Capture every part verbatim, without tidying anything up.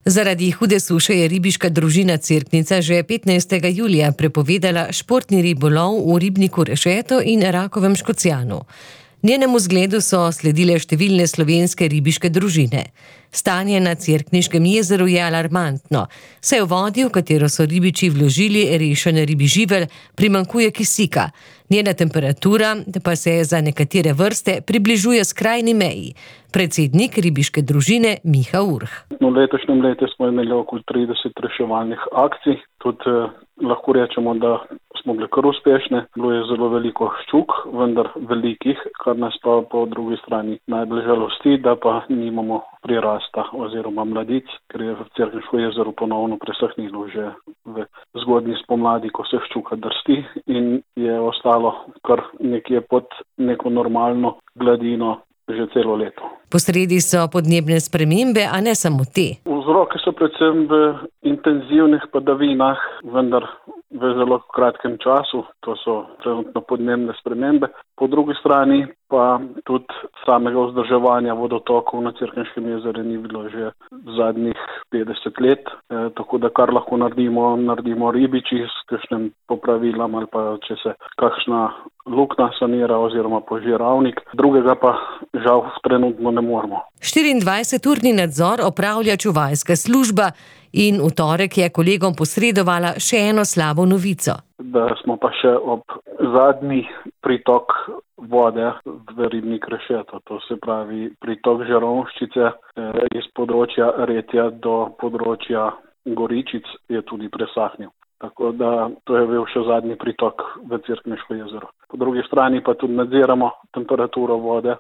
Zaradi hude suše je ribiška družina Cerknica že petnajstega julija prepovedala športni ribolov v ribniku Rešeto in Rakovem Škocjanu. Njenemu zgledu so sledile številne slovenske ribiške družine. Stanje na Cerkniškem jezeru je alarmantno, saj v vodi, v katero so ribiči vložili rešen ribi živelj, primanjkuje kisika. Njena temperatura pa se za nekatere vrste približuje skrajni meji. Predsednik ribiške družine Miha Urh. V letošnjem letu smo imeli okoli trideset reševalnih akcij. Tudi eh, lahko rečemo, da smo bili kar uspešne. Bilo je zelo veliko ščuk, vendar velikih, kar nas pa po drugi strani najbolj žalosti, da pa nimamo prirasta oziroma mladic, ker je v Cerkniško jezero ponovno presahnilo že v zgodnji spomladi, ko se ščuka drsti in je ostalo kar nekje pod neko normalno gladino že celo leto. Posredi so podnebne spremembe, a ne samo te. Vzroki so predvsem v intenzivnih padavinah, vendar v zelo kratkem času, to so trenutno podnebne spremembe. Po drugi strani pa tudi samega vzdrževanja vodotokov na Cerkniškem jezeru ni bilo že zadnjih petdeset let, e, tako da kar lahko naredimo, naredimo ribiči s kakšnim popravilom ali pa če se kakšna luknja sanira oziroma požiralnik, drugega pa žal trenutno ne moremo. štiriindvajseturni nadzor opravlja čuvajska služba in v torek je kolegom posredovala še eno slabo novico. Da smo pa še ob zadnji pritok vode v ribnik Rešeto, to se pravi pritok Žarovščice iz področja Retja do področja Goričic je tudi presahnil. Tako da to je bil še zadnji pritok v Cerkniško jezero. Po drugi strani pa tudi nadziramo temperaturo vode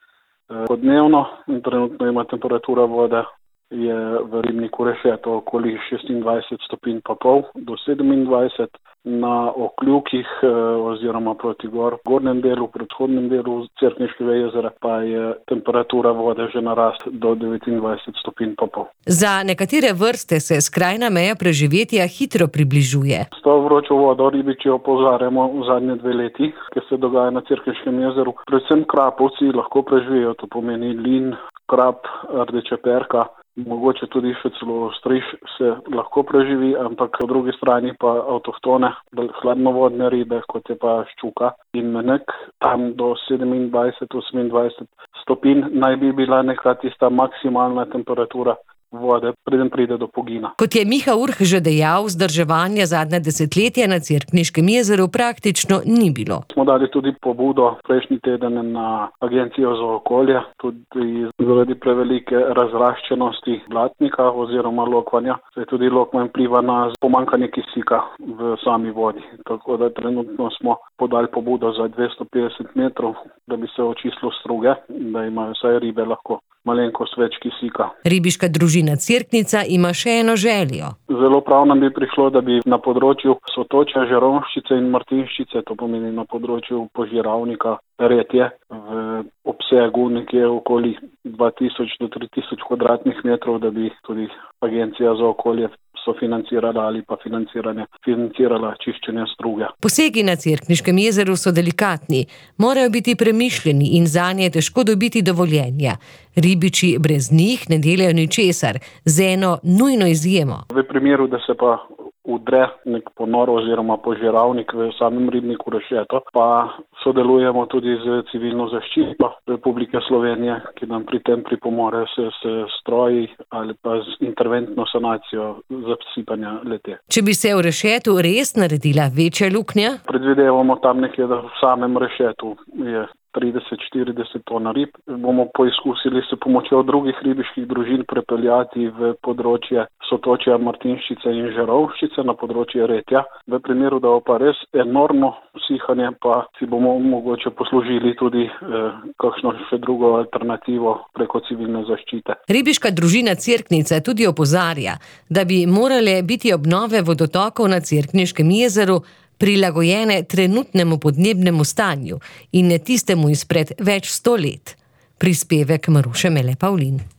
dnevno in trenutno ima temperatura vode je v ribniku Rešeto okoli šestindvajset stopinj pa pol do sedemindvajset, na okljukih oziroma proti gor, gornjem delu, predhodnem delu Cerkniškega jezera pa je temperatura vode že narast do devetindvajset stopinj pa pol. Za nekatere vrste se skrajna meja preživetja hitro približuje. S to vročo vodo ribiči opozarjamo v zadnje dve leti, ki se dogaja na Cerkniškem jezeru. Predvsem krapovci lahko preživijo, to pomeni lin, krap, rdeča perka. Mogoče tudi še celo striž se lahko preživi, ampak po drugi strani pa avtohtone, hladnovodne ribe, kot je pa ščuka in menek, tam do sedemindvajset do osemindvajset stopinj naj bi bila neka tista maksimalna temperatura vode, preden pride do pogina. Kot je Miha Urh že dejal, vzdrževanja zadnja desetletja na Cerkniškem jezeru praktično ni bilo. Smo dali tudi pobudo prejšnji teden na Agencijo za okolje, tudi zaradi prevelike razraščenosti blatnika oziroma lokvanja, saj tudi lokvanj vpliva na pomanjkanje kisika v sami vodi. Tako da trenutno smo podali pobudo za dvesto petdeset metrov, da bi se očistilo struge, da imajo vsaj ribe lahko malenkost več kisika. Ribiška družina Cerknica ima še eno željo. Zelo prav nam bi prišlo, da bi na področju Sotočja, Žarovščice in Martinščice, to pomeni na področju požiralnika Retje, v obsegu nekje okoli dva tisoč do tri tisoč kvadratnih metrov, da bi tudi Agencija za okolje sofinancirala ali pa financiranje, financirala čiščenje struge. Posegi na Cerkniškem jezeru so delikatni, morajo biti premišljeni in zanje je težko dobiti dovoljenja. Ribiči brez njih ne delajo ničesar, z eno nujno izjemo. V primeru, da se pa udre nek ponor oziroma požiralnik v samem ribniku Rešeto, pa sodelujemo tudi z civilno zaščito Republike Slovenije, ki nam pri tem pripomore s, s stroji ali pa z interventno sanacijo zasipanja le-te. Če bi se v Rešetu res naredila večja luknja? Predvidevamo tam nekje, da v samem Rešetu je trideset do štirideset ton rib. Bomo poizkusili s pomočjo drugih ribiških družin prepeljati v področje Sotočja, Martinščice in Žarovščice na področje Retja. V primeru, da bo pa res enormno sihanje, pa si bomo mogoče poslužili tudi eh, kakšno še drugo alternativo preko civilne zaščite. Ribiška družina Cerknica tudi opozarja, da bi morale biti obnove vodotokov na Cerkniškem jezeru prilagojene trenutnemu podnebnemu stanju in ne tistemu izpred več sto let. Prispevek Maruše Mele Pavlin.